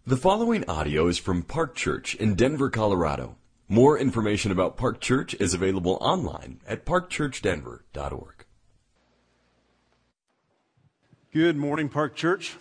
The following audio is from Park Church in Denver, Colorado. More information about Park Church is available online at parkchurchdenver.org. Good morning, Park Church.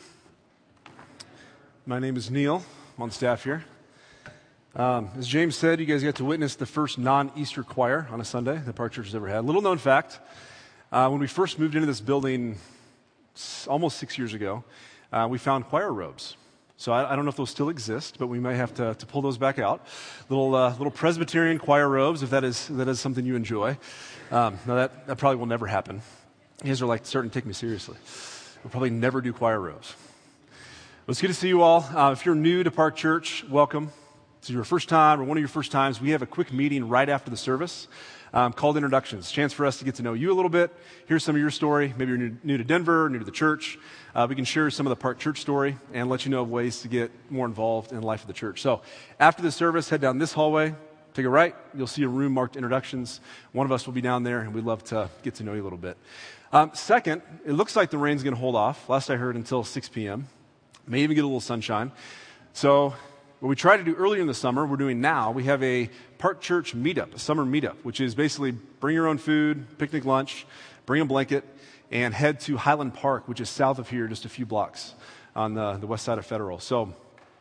My name is Neil. I'm on staff here. As James said, you guys got to witness the first non-Easter choir on a Sunday that Park Church has ever had. Little known fact, when we first moved into this building almost 6 years ago, we found choir robes. So I don't know if those still exist, but we may have to pull those back out. Little Presbyterian choir robes, if that is something you enjoy. No, that probably will never happen. You guys are like starting to take me seriously. We'll probably never do choir robes. Well, it's good to see you all. If you're new to Park Church, welcome. If it's your first time or one of your first times, we have a quick meeting right after the service called Introductions. Chance for us to get to know you a little bit, hear some of your story. Maybe you're new to Denver, new to the church. We can share some of the Park Church story and let you know of ways to get more involved in the life of the church. So after the service, head down this hallway, take a right. You'll see a room marked Introductions. One of us will be down there, and we'd love to get to know you a little bit. Second, it looks like the rain's going to hold off, last I heard, until 6 p.m. May even get a little sunshine. So what we tried to do earlier in the summer, we're doing now. We have a Park Church meetup, a summer meetup, which is basically bring your own food, picnic lunch, bring a blanket, and head to Highland Park, which is south of here, just a few blocks on the west side of Federal. So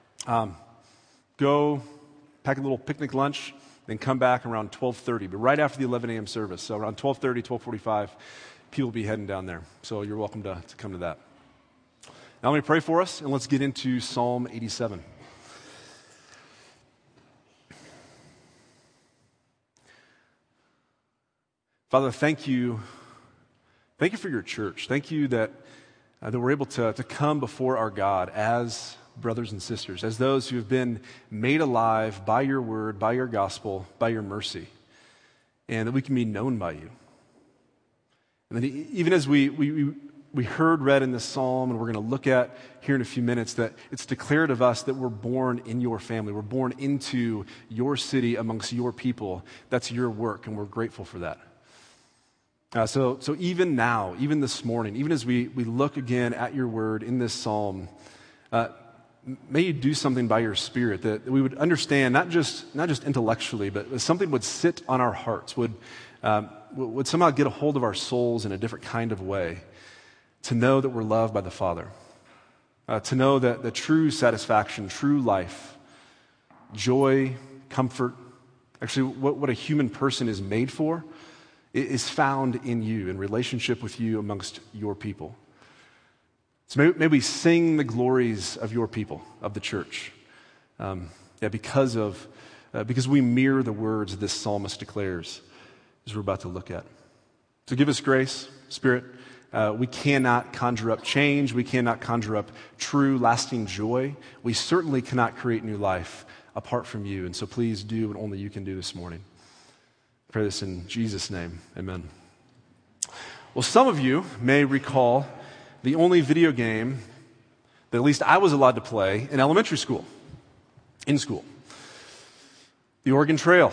go pack a little picnic lunch, then come back around 12:30, but right after the 11 a.m. service. So around 12:30, 12:45, people will be heading down there. So you're welcome to come to that. Now let me pray for us, and let's get into Psalm 87. Father, thank you. Thank you for your church. Thank you that we're able to come before our God as brothers and sisters, as those who have been made alive by your word, by your gospel, by your mercy, and that we can be known by you. And that even as we heard read in this psalm, and we're going to look at here in a few minutes, that it's declared of us that we're born in your family. We're born into your city amongst your people. That's your work, and we're grateful for that. So even now, even this morning, even as we look again at your word in this psalm, may you do something by your Spirit that we would understand, not just intellectually, but something would sit on our hearts, would somehow get a hold of our souls in a different kind of way, to know that we're loved by the Father, to know that the true satisfaction, true life, joy, comfort, actually what a human person is made for, is found in you, in relationship with you amongst your people. So may we sing the glories of your people, of the church, because we mirror the words this psalmist declares, as we're about to look at. So give us grace, Spirit. We cannot conjure up change. We cannot conjure up true, lasting joy. We certainly cannot create new life apart from you. And so please do what only you can do this morning. I pray this in Jesus' name. Amen. Well, some of you may recall the only video game that at least I was allowed to play in elementary school, in school. The Oregon Trail.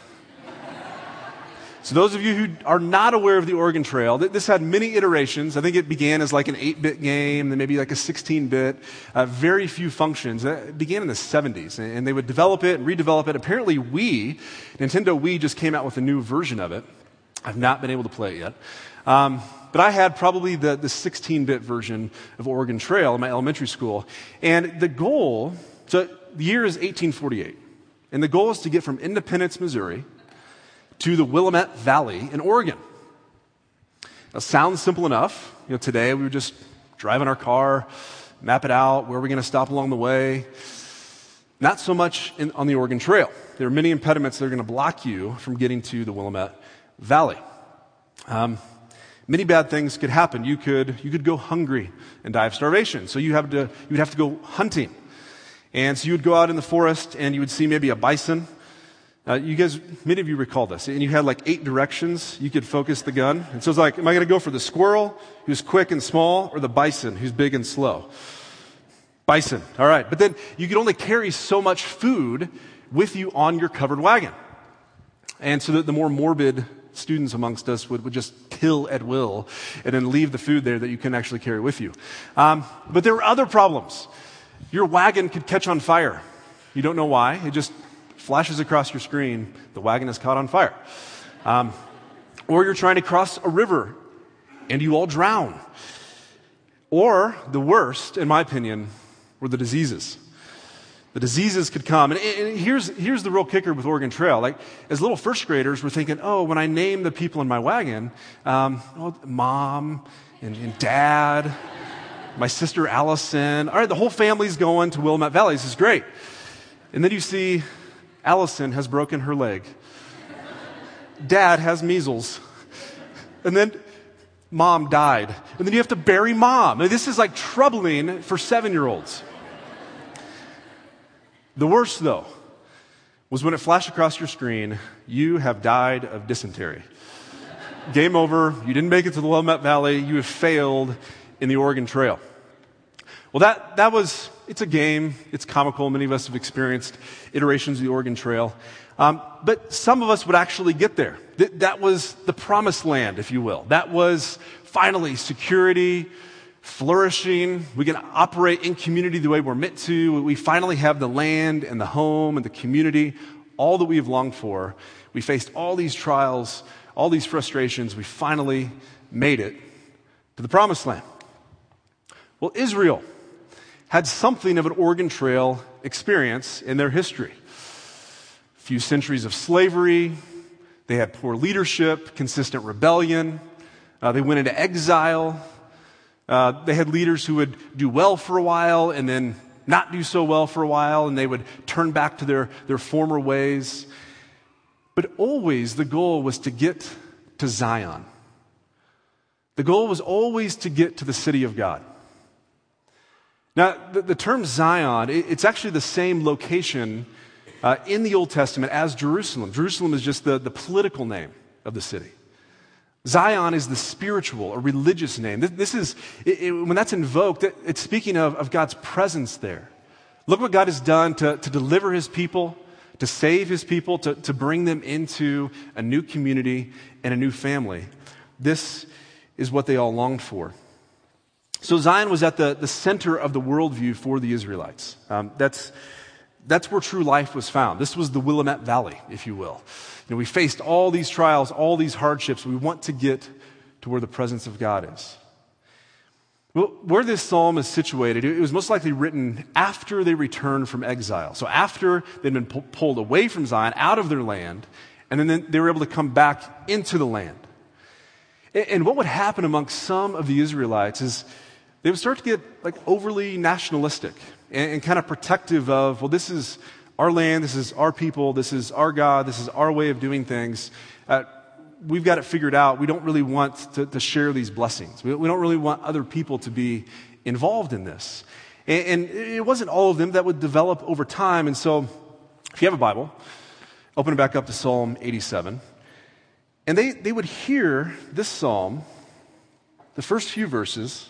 So those of you who are not aware of the Oregon Trail, this had many iterations. I think it began as like an 8-bit game, then maybe like a 16-bit, very few functions. It began in the 70s, and they would develop it and redevelop it. Apparently Nintendo Wii just came out with a new version of it. I've not been able to play it yet. But I had probably the 16-bit version of Oregon Trail in my elementary school. And the goal, so the year is 1848, and the goal is to get from Independence, Missouri, to the Willamette Valley in Oregon. Now, sounds simple enough. Today we would just drive in our car, map it out, where are we going to stop along the way. Not so much on the Oregon Trail. There are many impediments that are going to block you from getting to the Willamette Valley. Many bad things could happen. You could go hungry and die of starvation. So you would have to go hunting. And so you would go out in the forest and you would see maybe a bison. You guys, many of you recall this, and you had like 8 directions you could focus the gun. And so it's like, am I going to go for the squirrel, who's quick and small, or the bison, who's big and slow? Bison, all right. But then you could only carry so much food with you on your covered wagon. And so that the more morbid students amongst us would just kill at will and then leave the food there that you can actually carry with you. But there were other problems. Your wagon could catch on fire. You don't know why. It just flashes across your screen. The wagon is caught on fire. Or you're trying to cross a river and you all drown. Or the worst, in my opinion, were the diseases. The diseases could come. And here's the real kicker with Oregon Trail. Like, as little first graders, we're thinking, oh, when I name the people in my wagon, Mom and Dad, my sister Allison. All right, the whole family's going to Willamette Valley. This is great. And then you see Allison has broken her leg. Dad has measles. And then Mom died. And then you have to bury Mom. Now, this is like troubling for 7-year-olds. The worst, though, was when it flashed across your screen, you have died of dysentery. Game over. You didn't make it to the Willamette Valley. You have failed in the Oregon Trail. Well, it's a game. It's comical. Many of us have experienced iterations of the Oregon Trail. But some of us would actually get there. That was the promised land, if you will. That was finally security, flourishing. We can operate in community the way we're meant to. We finally have the land and the home and the community, all that we have longed for. We faced all these trials, all these frustrations. We finally made it to the promised land. Well, Israel had something of an Oregon Trail experience in their history. A few centuries of slavery. They had poor leadership, consistent rebellion. They went into exile. They had leaders who would do well for a while and then not do so well for a while, and they would turn back to their former ways. But always the goal was to get to Zion. The goal was always to get to the city of God. Now, the term Zion, it's actually the same location in the Old Testament as Jerusalem. Jerusalem is just the political name of the city. Zion is the spiritual or religious name. This is, when that's invoked, it's speaking of God's presence there. Look what God has done to deliver his people, to save his people, to bring them into a new community and a new family. This is what they all longed for. So Zion was at the center of the worldview for the Israelites. That's where true life was found. This was the Willamette Valley, if you will. We faced all these trials, all these hardships. We want to get to where the presence of God is. Well, where this psalm is situated, it was most likely written after they returned from exile. So after they'd been pulled away from Zion, out of their land, and then they were able to come back into the land. And what would happen amongst some of the Israelites is they would start to get overly nationalistic and kind of protective of, well, this is our land, this is our people, this is our God, this is our way of doing things. We've got it figured out. We don't really want to share these blessings. We don't really want other people to be involved in this. And it wasn't all of them that would develop over time. And so if you have a Bible, open it back up to Psalm 87. And they would hear this psalm, the first few verses,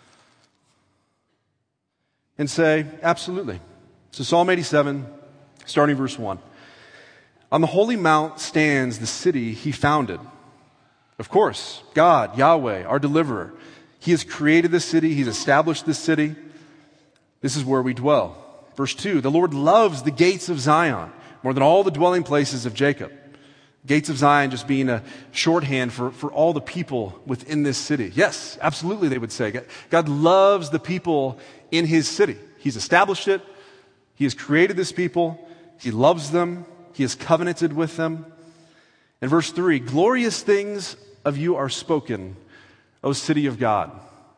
and say, absolutely. So Psalm 87, starting verse 1. On the holy mount stands the city he founded. Of course, God, Yahweh, our deliverer. He has created this city. He's established this city. This is where we dwell. Verse 2, the Lord loves the gates of Zion more than all the dwelling places of Jacob. Gates of Zion just being a shorthand for all the people within this city. Yes, absolutely, they would say. God loves the people in his city. He's established it. He has created this people. He loves them. He has covenanted with them. And verse 3, glorious things of you are spoken, O city of God.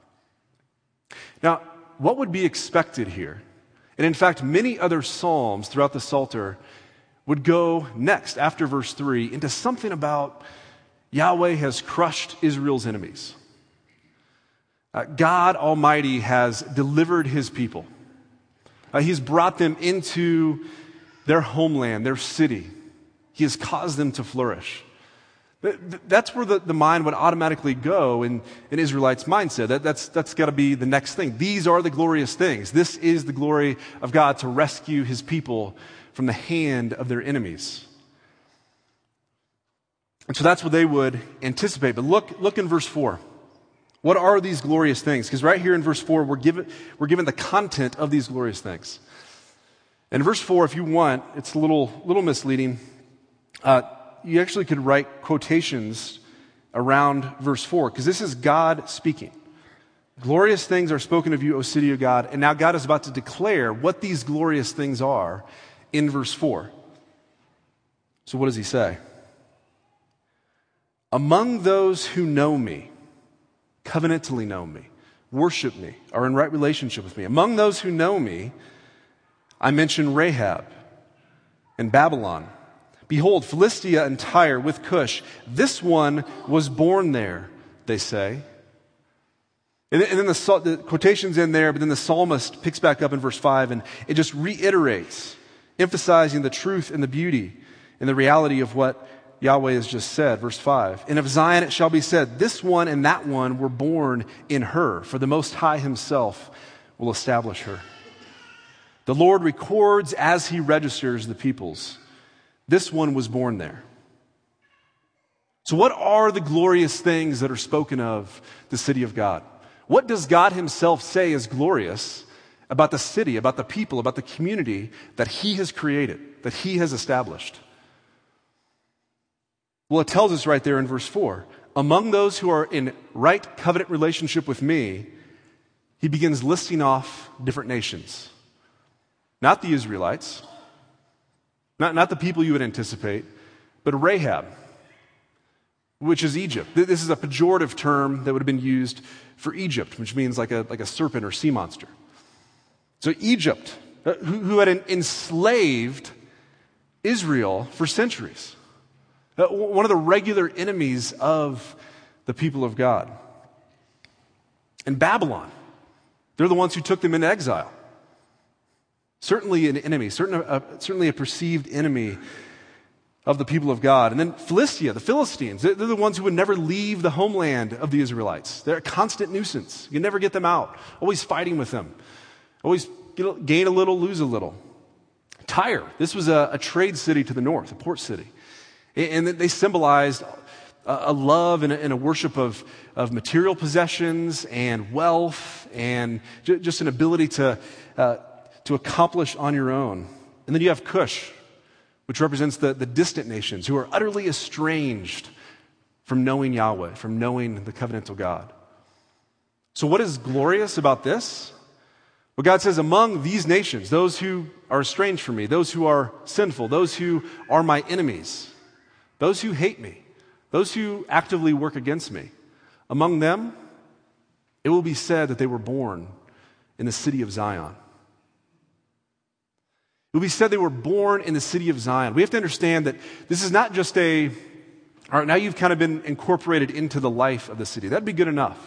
Now, what would be expected here? And in fact, many other psalms throughout the Psalter would go next, after verse 3, into something about Yahweh has crushed Israel's enemies. God Almighty has delivered his people. He's brought them into their homeland, their city. He has caused them to flourish. That's where the mind would automatically go in an Israelite's mindset. That's got to be the next thing. These are the glorious things. This is the glory of God to rescue his people from the hand of their enemies. And so that's what they would anticipate. But look in verse 4. What are these glorious things? Because right here in verse 4, we're given the content of these glorious things. In verse 4, if you want, it's a little misleading. You actually could write quotations around verse 4, because this is God speaking. Glorious things are spoken of you, O city of God. And now God is about to declare what these glorious things are in verse 4. So what does he say? Among those who know me, covenantally know me, worship me, are in right relationship with me. Among those who know me, I mention Rahab and Babylon. Behold, Philistia and Tyre with Cush. This one was born there, they say. And then the quotation's in there, but then the psalmist picks back up in verse 5, and it just reiterates, emphasizing the truth and the beauty and the reality of what Yahweh has just said. Verse 5, and of Zion it shall be said, this one and that one were born in her, for the Most High himself will establish her. The Lord records as he registers the peoples. This one was born there. So what are the glorious things that are spoken of the city of God? What does God himself say is glorious about the city, about the people, about the community that he has created, that he has established? Well, it tells us right there in verse 4, among those who are in right covenant relationship with me, he begins listing off different nations. Not the Israelites, not the people you would anticipate, but Rahab, which is Egypt. This is a pejorative term that would have been used for Egypt, which means like a serpent or sea monster. So Egypt, who had enslaved Israel for centuries. One of the regular enemies of the people of God. And Babylon, they're the ones who took them into exile. Certainly an enemy, certainly a perceived enemy of the people of God. And then Philistia, the Philistines, they're the ones who would never leave the homeland of the Israelites. They're a constant nuisance. You can never get them out. Always fighting with them. Always gain a little, lose a little. Tyre, this was a trade city to the north, a port city. And they symbolized a love and a worship of material possessions and wealth and just an ability to accomplish on your own. And then you have Cush, which represents the distant nations who are utterly estranged from knowing Yahweh, from knowing the covenantal God. So what is glorious about this? Well, God says, among these nations, those who are estranged from me, those who are sinful, those who are my enemies, those who hate me, those who actively work against me, among them, it will be said that they were born in the city of Zion. It will be said they were born in the city of Zion. We have to understand that this is not just all right, now you've kind of been incorporated into the life of the city. That'd be good enough.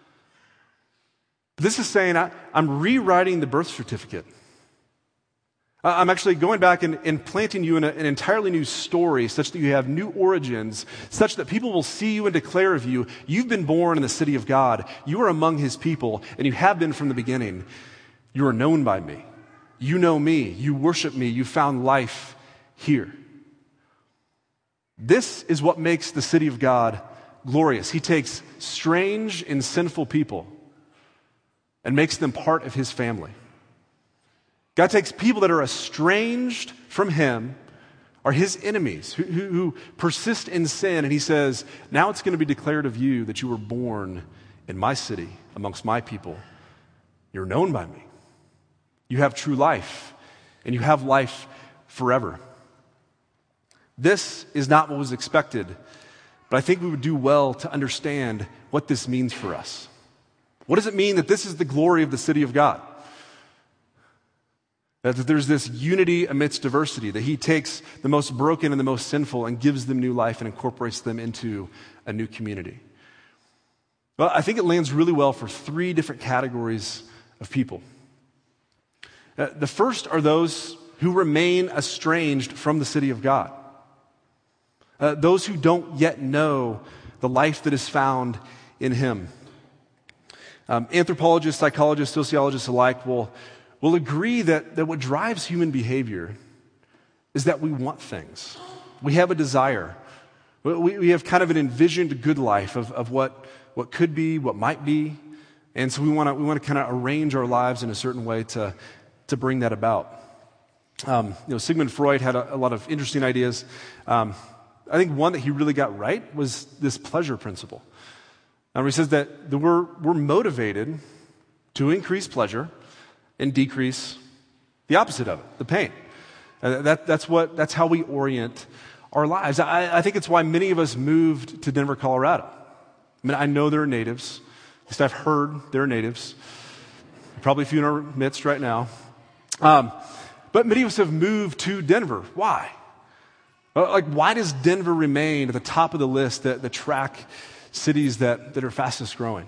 But this is saying I'm rewriting the birth certificate. I'm actually going back and planting you in an entirely new story such that you have new origins, such that people will see you and declare of you, you've been born in the city of God. You are among his people, and you have been from the beginning. You are known by me. You know me. You worship me. You found life here. This is what makes the city of God glorious. He takes strange and sinful people and makes them part of his family. God takes people that are estranged from him, are his enemies, who persist in sin, and he says, now it's going to be declared of you that you were born in my city, amongst my people. You're known by me. You have true life, and you have life forever. This is not what was expected, but I think we would do well to understand what this means for us. What does it mean that this is the glory of the city of God? That there's this unity amidst diversity, that he takes the most broken and the most sinful and gives them new life and incorporates them into a new community. Well, I think it lands really well for three different categories of people. The first are those who remain estranged from the city of God. Those who don't yet know the life that is found in him. Anthropologists, psychologists, sociologists alike will agree that what drives human behavior is that we want things. We have a desire. We have kind of an envisioned good life of what could be, what might be. And so we want to kind of arrange our lives in a certain way to bring that about. Sigmund Freud had a lot of interesting ideas. I think one that he really got right was this pleasure principle. He says that we're motivated to increase pleasure and decrease the opposite of it, the pain. That's how we orient our lives. I think it's why many of us moved to Denver, Colorado. I mean, I know there are natives. At least I've heard there are natives. Probably a few in our midst right now. But many of us have moved to Denver. Why? Why does Denver remain at the top of the list, the track cities that are fastest growing?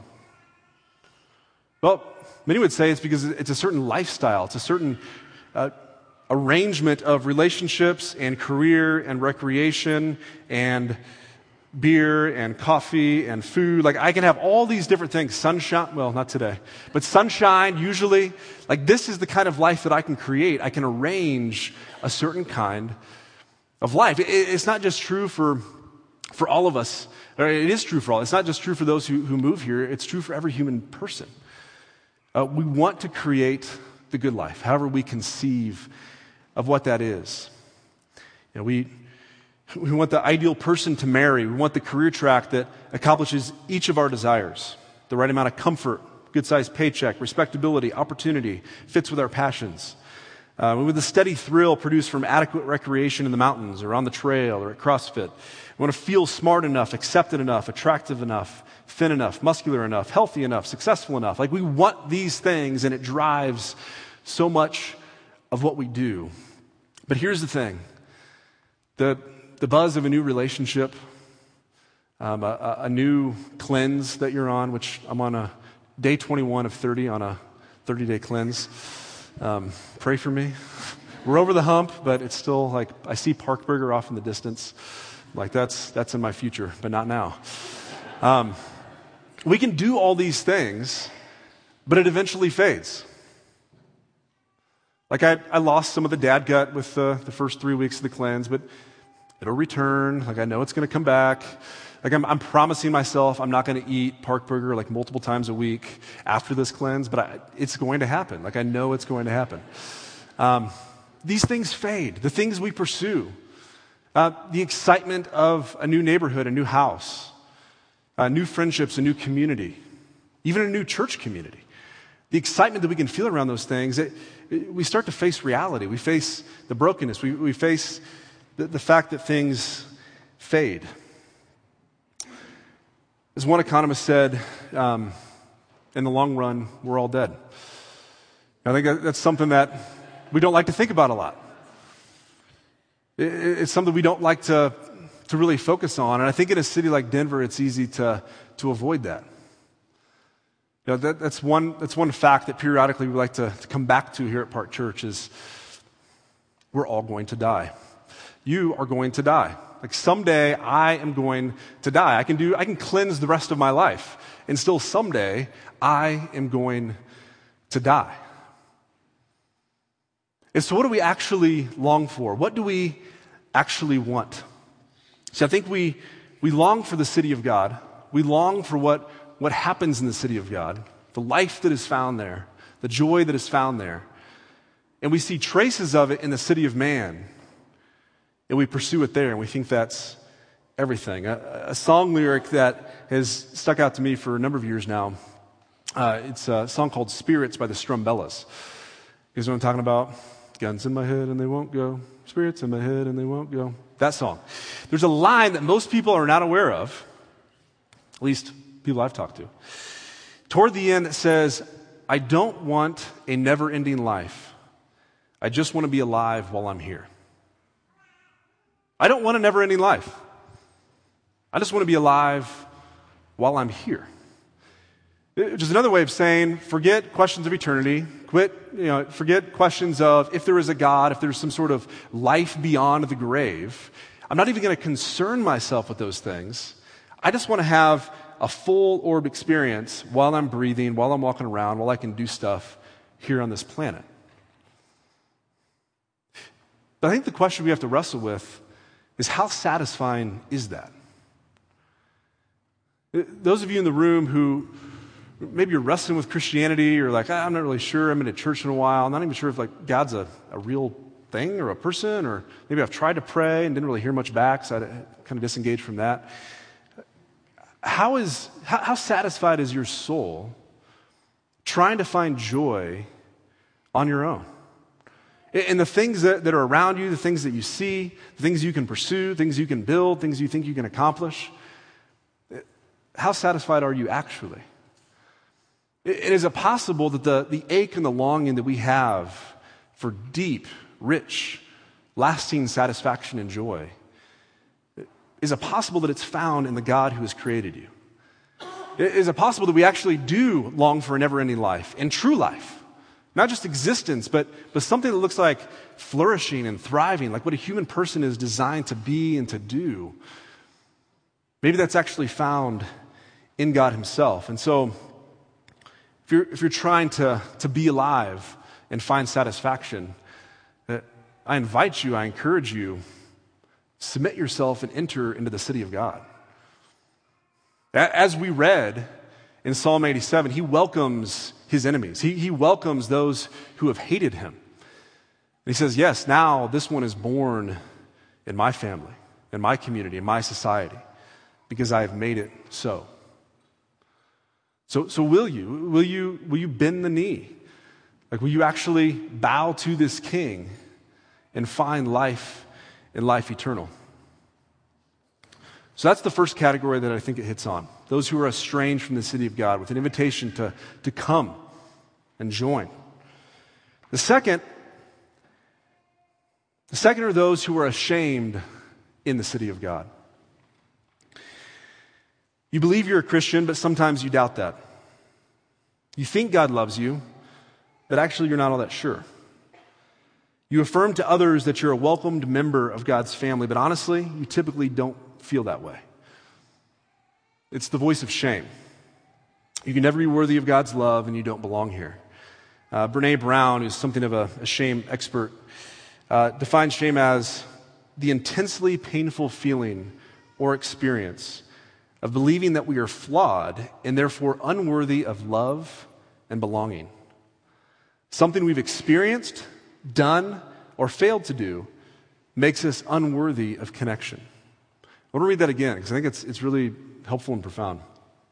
Well, many would say it's because it's a certain lifestyle. It's a certain arrangement of relationships and career and recreation and beer and coffee and food. I can have all these different things. Sunshine, well, not today, but sunshine usually. This is the kind of life that I can create. I can arrange a certain kind of life. It's not just true for all of us. Or it is true for all. It's not just true for those who move here. It's true for every human person. We want to create the good life, however we conceive of what that is. We want the ideal person to marry. We want the career track that accomplishes each of our desires. The right amount of comfort, good-sized paycheck, respectability, opportunity, fits with our passions. With the steady thrill produced from adequate recreation in the mountains or on the trail or at CrossFit. We want to feel smart enough, accepted enough, attractive enough, thin enough, muscular enough, healthy enough, successful enough. We want these things, and it drives so much of what we do. But here's the thing. The buzz of a new relationship, a new cleanse that you're on, which I'm on a day 21 of 30 on a 30-day cleanse. Pray for me. We're over the hump, but it's still I see Parkburger off in the distance. That's in my future, but not now. We can do all these things, but it eventually fades. I lost some of the dad gut with the first 3 weeks of the cleanse, but it'll return. I know it's going to come back. I'm promising myself I'm not going to eat Parkburger multiple times a week after this cleanse, but it's going to happen. I know it's going to happen. These things fade. The things we pursue, the excitement of a new neighborhood, a new house, new friendships, a new community, even a new church community. The excitement that we can feel around those things, we start to face reality. We face the brokenness. We face the fact that things fade. As one economist said, in the long run, we're all dead. I think that's something that we don't like to think about a lot. It's something we don't like to really focus on. And I think in a city like Denver, it's easy to avoid that. That's one fact that periodically we like to come back to here at Park Church is we're all going to die. You are going to die. Someday I am going to die. I can cleanse the rest of my life, and still someday I am going to die. And so what do we actually long for? What do we actually want? See, I think we long for the city of God. We long for what happens in the city of God, the life that is found there, the joy that is found there. And we see traces of it in the city of man. And we pursue it there, and we think that's everything. A song lyric that has stuck out to me for a number of years now, it's a song called Spirits by the Strumbellas. You guys know what I'm talking about? Guns in my head and they won't go. Spirits in my head and they won't go. That song. There's a line that most people are not aware of, at least people I've talked to. Toward the end it says, I don't want a never-ending life. I just want to be alive while I'm here. I don't want a never-ending life. I just want to be alive while I'm here. Which is another way of saying, forget questions of eternity. Forget questions of if there is a God, if there's some sort of life beyond the grave. I'm not even going to concern myself with those things. I just want to have a full orb experience while I'm breathing, while I'm walking around, while I can do stuff here on this planet. But I think the question we have to wrestle with is how satisfying is that? Those of you in the room who maybe you're wrestling with Christianity or like, I'm not really sure, I'm in a church in a while, I'm not even sure if like God's a real thing or a person, or maybe I've tried to pray and didn't really hear much back, so I kind of disengaged from that. How satisfied is your soul trying to find joy on your own? In the things that are around you, the things that you see, the things you can pursue, things you can build, things you think you can accomplish. How satisfied are you actually? Is it possible that the ache and the longing that we have for deep, rich, lasting satisfaction and joy, is it possible that it's found in the God who has created you? Is it possible that we actually do long for a never-ending life and true life? Not just existence, but something that looks like flourishing and thriving, like what a human person is designed to be and to do. Maybe that's actually found in God himself. And so, if you're trying to be alive and find satisfaction, I invite you, I encourage you, submit yourself and enter into the city of God. As we read in Psalm 87, he welcomes his enemies. He welcomes those who have hated him. And he says, yes, now this one is born in my family, in my community, in my society, because I have made it so. So will you bend the knee? Like, will you actually bow to this king and find life and life eternal? So that's the first category that I think it hits on. Those who are estranged from the city of God, with an invitation to come and join. The second are those who are ashamed in the city of God. You believe you're a Christian, but sometimes you doubt that. You think God loves you, but actually you're not all that sure. You affirm to others that you're a welcomed member of God's family, but honestly, you typically don't feel that way. It's the voice of shame. You can never be worthy of God's love, and you don't belong here. Brene Brown, who's something of a shame expert, defines shame as the intensely painful feeling or experience of believing that we are flawed and therefore unworthy of love and belonging. Something we've experienced, done, or failed to do makes us unworthy of connection. I want to read that again because I think it's really helpful and profound.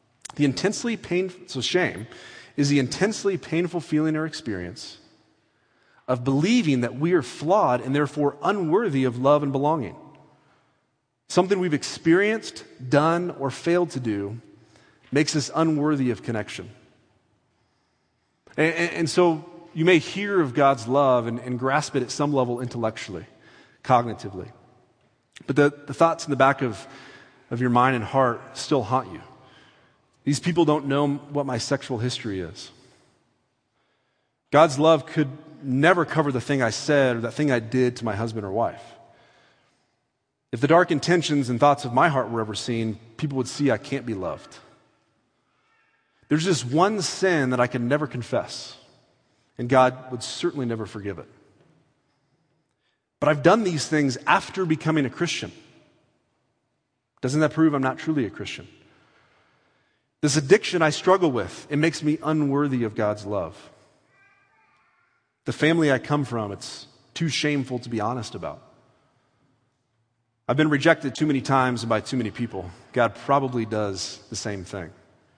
So shame is the intensely painful feeling or experience of believing that we are flawed and therefore unworthy of love and belonging. Something we've experienced, done, or failed to do makes us unworthy of connection. And so you may hear of God's love and grasp it at some level intellectually, cognitively. But the thoughts in the back of your mind and heart still haunt you. These people don't know what my sexual history is. God's love could never cover the thing I said or that thing I did to my husband or wife. If the dark intentions and thoughts of my heart were ever seen, people would see I can't be loved. There's this one sin that I can never confess, and God would certainly never forgive it. But I've done these things after becoming a Christian. Doesn't that prove I'm not truly a Christian? This addiction I struggle with, it makes me unworthy of God's love. The family I come from, it's too shameful to be honest about. I've been rejected too many times and by too many people. God probably does the same thing.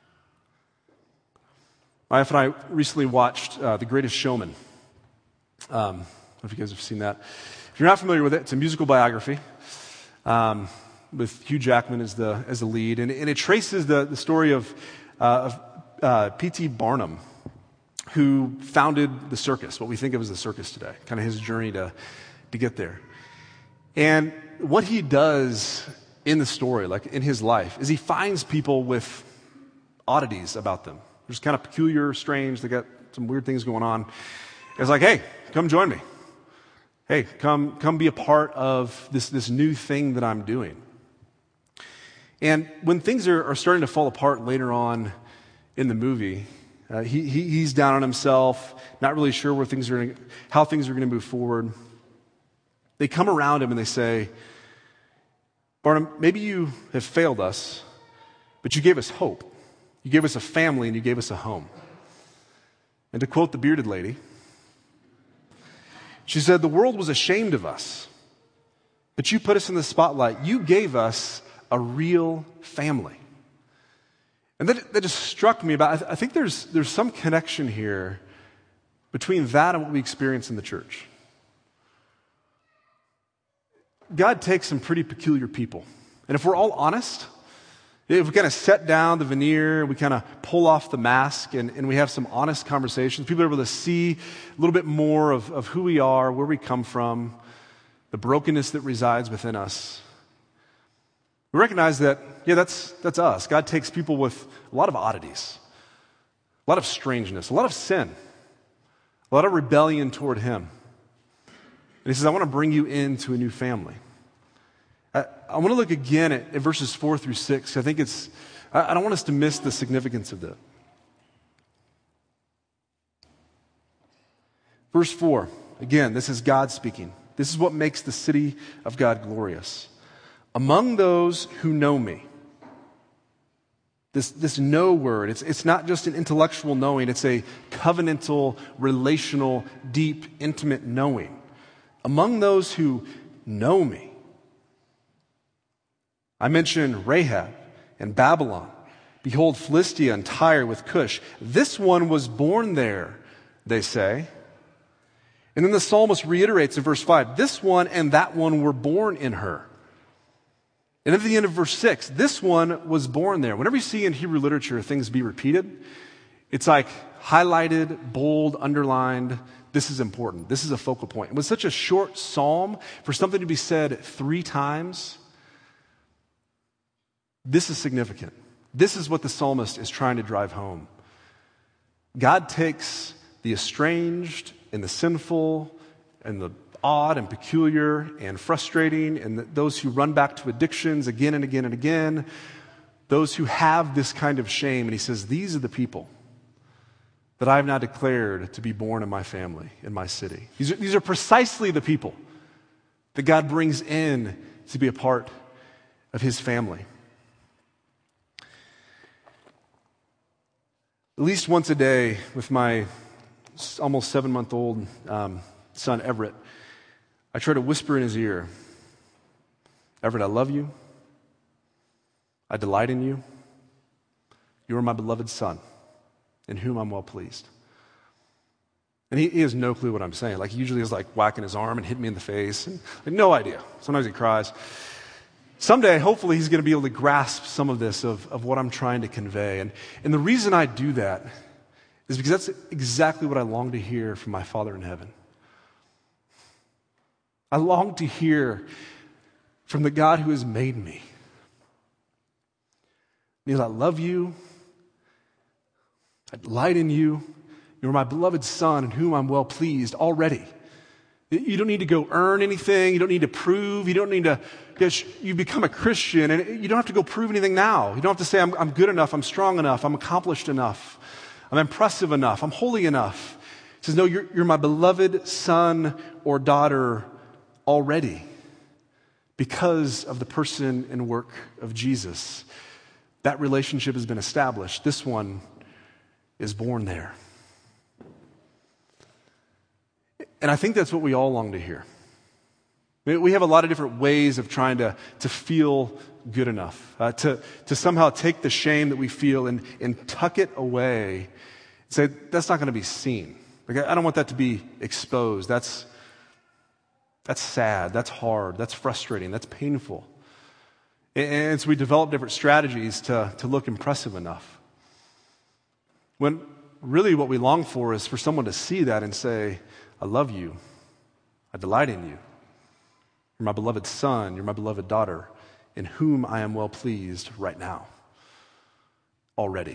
My wife and I recently watched The Greatest Showman. I don't know if you guys have seen that. If you're not familiar with it, it's a musical biography with Hugh Jackman as the lead, and it traces the story of P.T. Barnum, who founded the circus, what we think of as the circus today, kind of his journey to get there. And what he does in the story, like in his life, is he finds people with oddities about them. They're just kind of peculiar, strange, they got some weird things going on. It's like, hey, come join me. Hey, come be a part of this new thing that I'm doing. And when things are starting to fall apart later on in the movie, he's down on himself, not really sure how things are going to move forward. They come around him and they say, Barnum, maybe you have failed us, but you gave us hope. You gave us a family and you gave us a home. And to quote the bearded lady, she said, the world was ashamed of us, but you put us in the spotlight. You gave us a real family. And that just struck me about, I think there's some connection here between that and what we experience in the church. God takes some pretty peculiar people. And if we're all honest, if we kind of set down the veneer, we kind of pull off the mask and we have some honest conversations, people are able to see a little bit more of who we are, where we come from, the brokenness that resides within us. We recognize that, that's us. God takes people with a lot of oddities, a lot of strangeness, a lot of sin, a lot of rebellion toward Him. And He says, I want to bring you into a new family. I want to look again at verses 4 through 6. I think I don't want us to miss the significance of that. Verse 4, again, this is God speaking. This is what makes the city of God glorious. Among those who know me. This know word, it's not just an intellectual knowing, it's a covenantal, relational, deep, intimate knowing. Among those who know me. I mentioned Rahab and Babylon. Behold, Philistia and Tyre with Cush. This one was born there, they say. And then the psalmist reiterates in verse 5, this one and that one were born in her. And at the end of verse 6, this one was born there. Whenever you see in Hebrew literature things be repeated, it's like highlighted, bold, underlined. This is important. This is a focal point. It was such a short psalm for something to be said 3 times. This is significant. This is what the psalmist is trying to drive home. God takes the estranged and the sinful and the odd and peculiar and frustrating and those who run back to addictions again and again and again, those who have this kind of shame, and He says, these are the people that I have now declared to be born in my family, in my city. These are precisely the people that God brings in to be a part of His family. At least once a day with my almost 7-month-old son, Everett, I try to whisper in his ear, Everett, I love you. I delight in you. You are my beloved son, in whom I'm well pleased. And he has no clue what I'm saying. Like, he usually is like whacking his arm and hitting me in the face. And like, no idea. Sometimes he cries. Someday, hopefully, he's going to be able to grasp some of this, of what I'm trying to convey. And the reason I do that is because that's exactly what I long to hear from my Father in heaven. I long to hear from the God who has made me. Neil, I love you. I delight in you. You're my beloved son in whom I'm well pleased already. You don't need to go earn anything. You don't need to prove. You don't need to, you become a Christian and you don't have to go prove anything now. You don't have to say, I'm good enough, I'm strong enough, I'm accomplished enough, I'm impressive enough, I'm holy enough. He says, no, you're my beloved son or daughter already because of the person and work of Jesus. That relationship has been established. This one is born there. And I think that's what we all long to hear. We have a lot of different ways of trying to feel good enough, to somehow take the shame that we feel and tuck it away and say, that's not going to be seen. Like, I don't want that to be exposed. That's sad, that's hard, that's frustrating, that's painful. And so we develop different strategies to look impressive enough. When really what we long for is for someone to see that and say, I love you, I delight in you. You're my beloved son, you're my beloved daughter, in whom I am well pleased right now, already.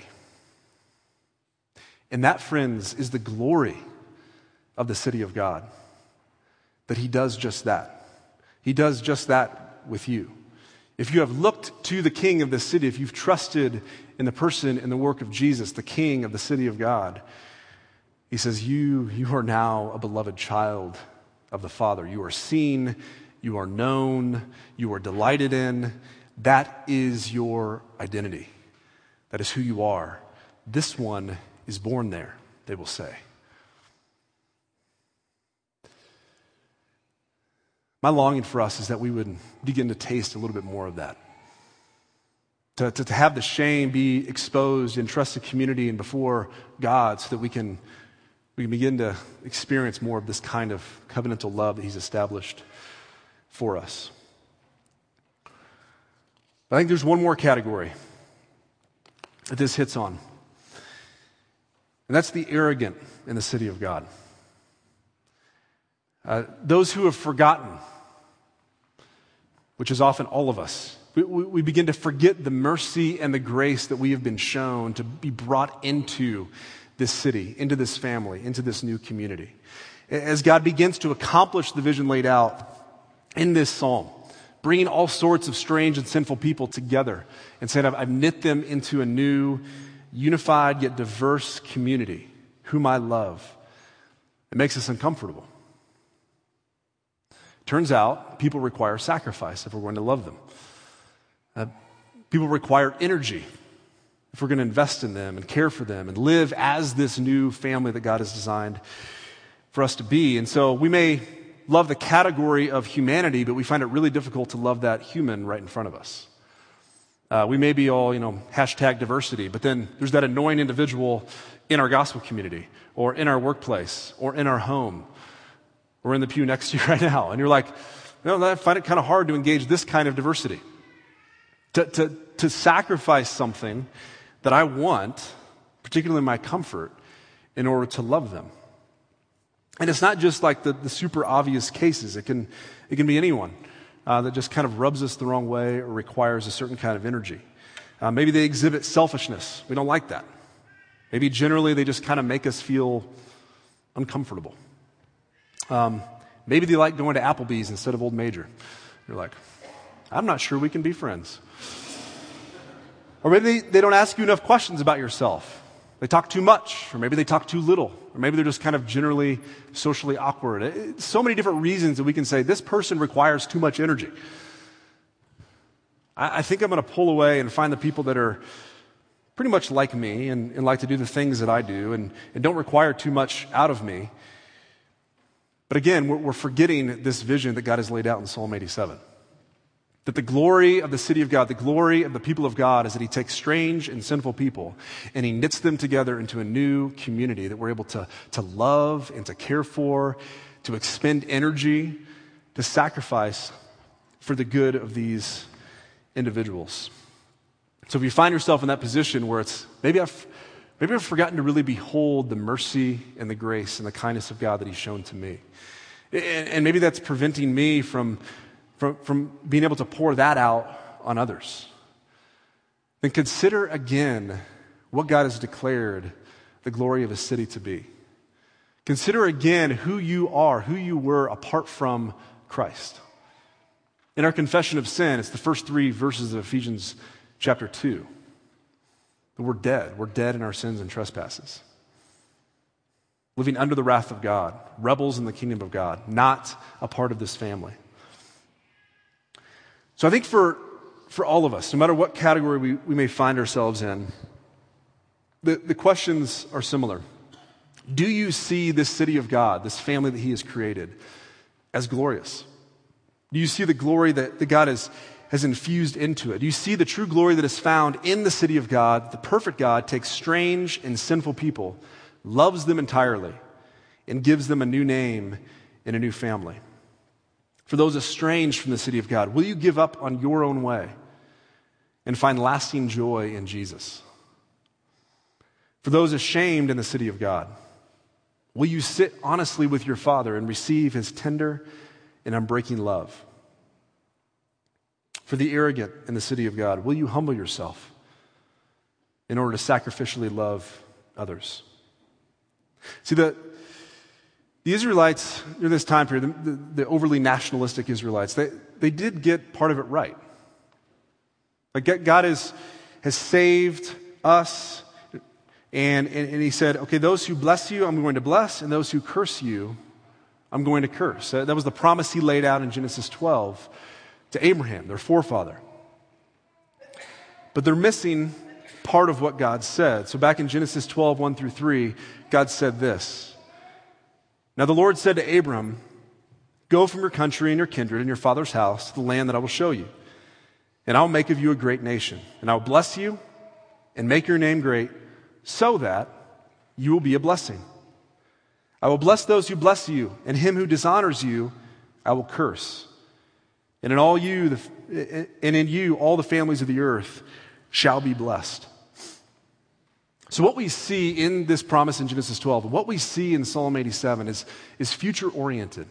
And that, friends, is the glory of the city of God, that He does just that. He does just that with you. If you have looked to the King of the city, if you've trusted in the person and the work of Jesus, the King of the city of God, He says, you are now a beloved child of the Father. You are seen, you are known, you are delighted in. That is your identity. That is who you are. This one is born there, they will say. My longing for us is that we would begin to taste a little bit more of that. To have the shame be exposed in trusted community and before God so that we can begin to experience more of this kind of covenantal love that He's established for us. I think there's one more category that this hits on, and that's the arrogant in the city of God. Those who have forgotten, which is often all of us, we begin to forget the mercy and the grace that we have been shown to be brought into this city, into this family, into this new community. As God begins to accomplish the vision laid out in this psalm, bringing all sorts of strange and sinful people together and saying, I've knit them into a new, unified yet diverse community, whom I love. It makes us uncomfortable. Turns out, people require sacrifice if we're going to love them. People require energy if we're going to invest in them and care for them and live as this new family that God has designed for us to be. And so we may love the category of humanity, but we find it really difficult to love that human right in front of us. We may be all, hashtag diversity, but then there's that annoying individual in our gospel community or in our workplace or in our home or in the pew next to you right now. And you're like, I find it kind of hard to engage this kind of diversity. To sacrifice something that I want, particularly my comfort, in order to love them. And it's not just like the super obvious cases. It can be anyone that just kind of rubs us the wrong way or requires a certain kind of energy. Maybe they exhibit selfishness. We don't like that. Maybe generally they just kind of make us feel uncomfortable. Maybe they like going to Applebee's instead of Old Major. You're like, I'm not sure we can be friends. Or maybe they don't ask you enough questions about yourself. They talk too much, or maybe they talk too little, or maybe they're just kind of generally socially awkward. So many different reasons that we can say, this person requires too much energy. I think I'm going to pull away and find the people that are pretty much like me and like to do the things that I do and don't require too much out of me. But again, we're forgetting this vision that God has laid out in Psalm 87. That the glory of the city of God, the glory of the people of God is that He takes strange and sinful people and He knits them together into a new community that we're able to love and to care for, to expend energy, to sacrifice for the good of these individuals. So if you find yourself in that position where it's, maybe I've forgotten to really behold the mercy and the grace and the kindness of God that He's shown to me. And maybe that's preventing me from being able to pour that out on others. Then consider again what God has declared the glory of His city to be. Consider again who you are, who you were apart from Christ. In our confession of sin, it's the first 3 verses of Ephesians chapter 2. We're dead. We're dead in our sins and trespasses. Living under the wrath of God, rebels in the kingdom of God, not a part of this family. So I think for all of us, no matter what category we may find ourselves in, the questions are similar. Do you see this city of God, this family that He has created, as glorious? Do you see the glory that God has infused into it? Do you see the true glory that is found in the city of God? The perfect God takes strange and sinful people, loves them entirely, and gives them a new name and a new family. For those estranged from the city of God, will you give up on your own way and find lasting joy in Jesus? For those ashamed in the city of God, will you sit honestly with your Father and receive His tender and unbreaking love? For the arrogant in the city of God, will you humble yourself in order to sacrificially love others? See, the Israelites during this time period, the overly nationalistic Israelites, they did get part of it right. Like God has saved us, and He said, okay, those who bless you, I'm going to bless, and those who curse you, I'm going to curse. That was the promise He laid out in Genesis 12 to Abraham, their forefather. But they're missing part of what God said. So back in Genesis 12, 1 through 3, God said this. Now the Lord said to Abram, "Go from your country and your kindred and your father's house to the land that I will show you. And I will make of you a great nation. And I will bless you and make your name great so that you will be a blessing. I will bless those who bless you, and him who dishonors you I will curse. And in you all the families of the earth shall be blessed." So what we see in this promise in Genesis 12, what we see in Psalm 87 is future-oriented.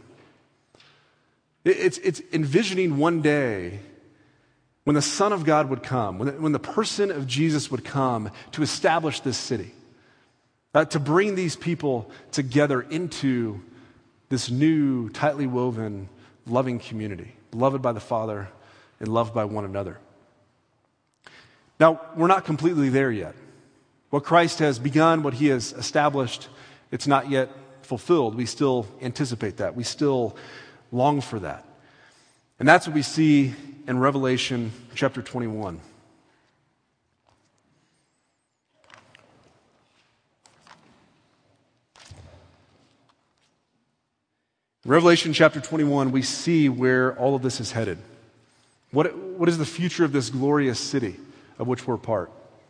It's envisioning one day when the Son of God would come, when the person of Jesus would come to establish this city, to bring these people together into this new, tightly woven, loving community, beloved by the Father and loved by one another. Now, we're not completely there yet. What Christ has begun, what he has established, it's not yet fulfilled. We still anticipate that. We still long for that. And that's what we see in Revelation chapter 21. In Revelation chapter 21, we see where all of this is headed. What is the future of this glorious city of which we're part?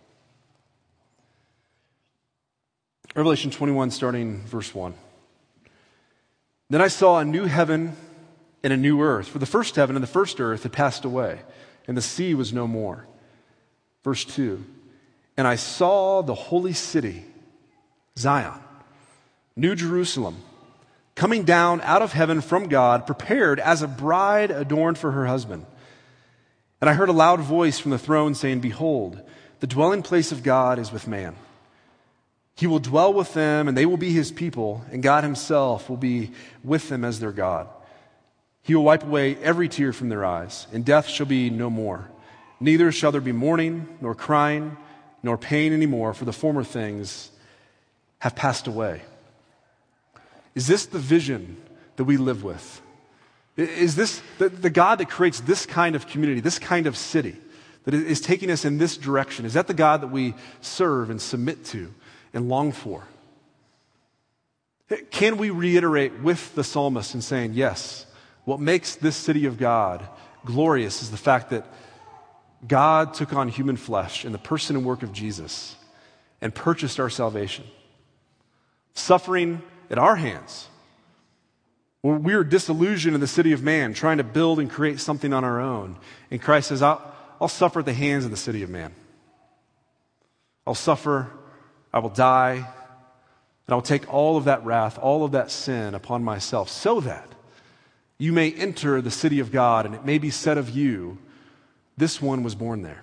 Revelation 21, starting verse 1. Then I saw a new heaven and a new earth, for the first heaven and the first earth had passed away, and the sea was no more. Verse 2. And I saw the holy city, Zion, New Jerusalem, coming down out of heaven from God, prepared as a bride adorned for her husband. And I heard a loud voice from the throne saying, "Behold, the dwelling place of God is with man. He will dwell with them, and they will be his people, and God himself will be with them as their God. He will wipe away every tear from their eyes, and death shall be no more. Neither shall there be mourning, nor crying, nor pain anymore, for the former things have passed away." Is this the vision that we live with? Is this the God that creates this kind of community, this kind of city, that is taking us in this direction? Is that the God that we serve and submit to and long for? Can we reiterate with the psalmist in saying, yes, what makes this city of God glorious is the fact that God took on human flesh in the person and work of Jesus and purchased our salvation, suffering at our hands. When we were disillusioned in the city of man, trying to build and create something on our own. And Christ says, I'll suffer at the hands of the city of man. I'll suffer, I will die, and I will take all of that wrath, all of that sin upon myself, so that you may enter the city of God, and it may be said of you, this one was born there.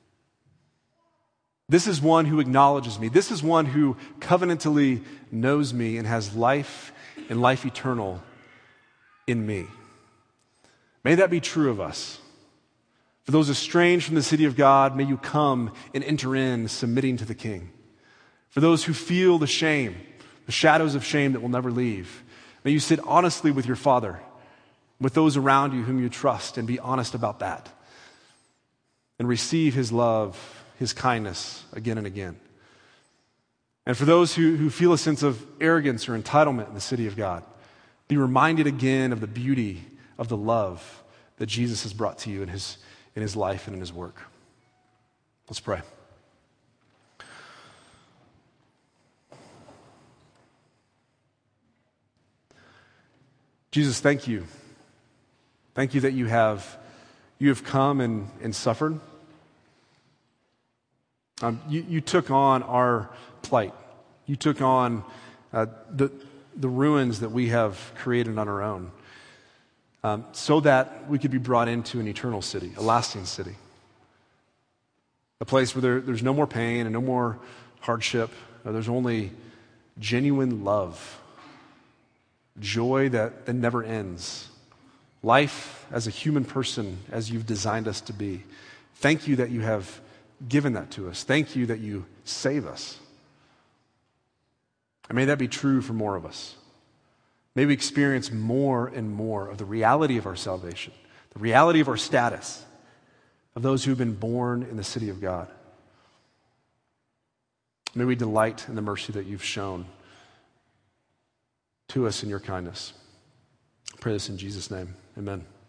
This is one who acknowledges me. This is one who covenantally knows me and has life and life eternal in me. May that be true of us. For those estranged from the city of God, may you come and enter in, submitting to the King. For those who feel the shame, the shadows of shame that will never leave, may you sit honestly with your Father, with those around you whom you trust, and be honest about that. And receive his love, his kindness again and again. And for those who feel a sense of arrogance or entitlement in the city of God, be reminded again of the beauty of the love that Jesus has brought to you in his life and in his work. Let's pray. Jesus, thank you. Thank you that you have come and suffered. You took on our plight. You took on the ruins that we have created on our own, so that we could be brought into an eternal city, a lasting city, a place where there's no more pain and no more hardship. There's only genuine love, joy that never ends, life as a human person as you've designed us to be. Thank you that you have given that to us. Thank you that you save us. And may that be true for more of us. May we experience more and more of the reality of our salvation, the reality of our status, of those who have been born in the city of God. May we delight in the mercy that you've shown to us in your kindness. I pray this in Jesus' name. Amen.